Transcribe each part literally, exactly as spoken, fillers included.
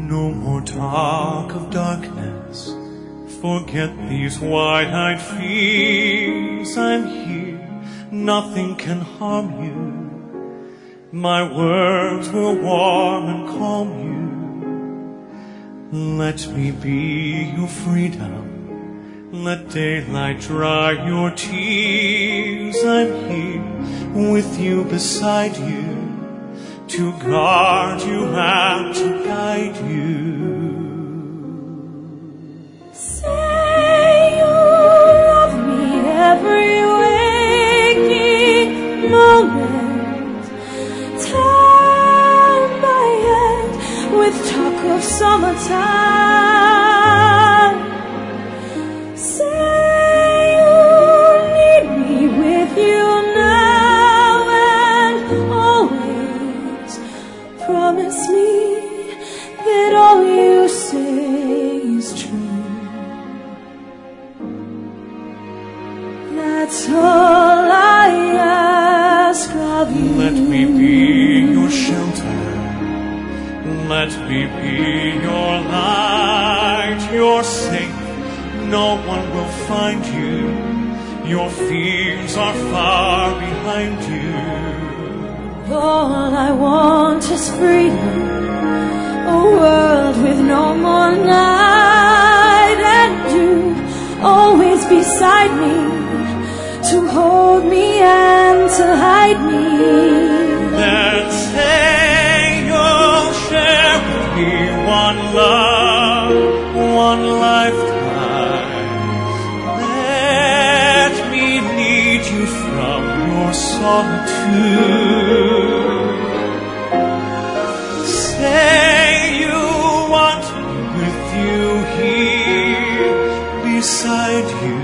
No more talk of darkness. Forget these wide-eyed fears. I'm here, nothing can harm you. My words will warm and calm you. Let me be your freedom. Let daylight dry your tears. I'm here with you, beside you, to guard you and to guide you. Say you love me every waking moment. Turn my head with talk of summertime. Say you need me with you now and always. Promise me that all you say is true. That's all I ask of you. Let me be your shelter. Let me be your light. You're safe, no one will find you. Your fears are far behind you. All I want is freedom, a world with no more night, and you always beside me, to hold me and to hide me. Then say you'll share with me one love, one lifetime. Let me lead you from your solitude. Say you want me with you here, beside you.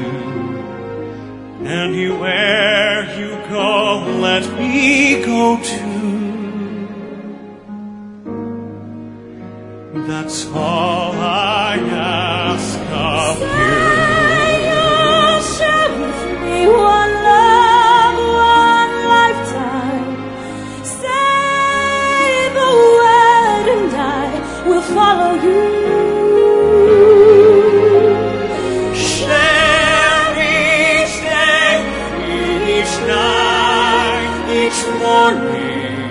Anywhere you go, let me go too. That's all I ask of you. Say you'll share with me one love, one lifetime. Say the word and I will follow you. Each night, each morning,